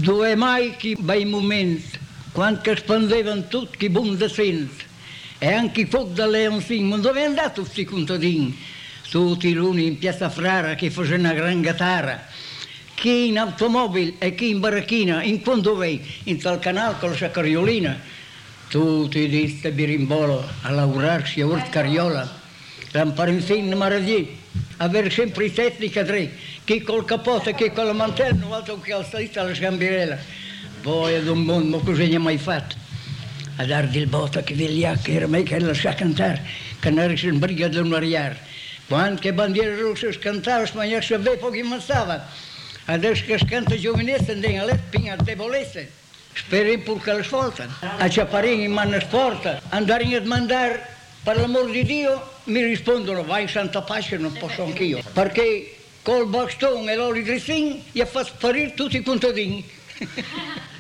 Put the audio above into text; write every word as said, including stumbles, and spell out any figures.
dove mai che bei momenti, quando spandevano tutti che buon senso, e anche i fuochi da Leonzin, ma dove è andato questi contadini? Tutti l'uni in piazza Frara che facevano una gran gatara, chi in automobile e chi in baracchina, in quando vai, in tal canale con la carriolina, tutti di queste birimbolo a lavorarsi a Ort Carriola, Ramparenzin Maradì, avere sempre i tecnici tre, chi col capote e chi con la mantello, l'altro che al salita alla scambirella. Poi ad un mondo così non ha mai fatto. A dargli il botta che veglia che era mai che lascia cantare, che non era in briga di un ariar. Quando che bandiere rosse scantava, spagnolo sapeva pochi mazzava. Adesso che scanta giovinezza, andiamo a letto, pina debolezza. Speri pur che le svoltano. A Ciapparini in mano sporta, andare a mandare, per l'amor di Dio, mi rispondono, vai in santa pace, non posso anch'io. Perché col bastone e l'olio drizzin gli ha fatto sparire tutti i contadini.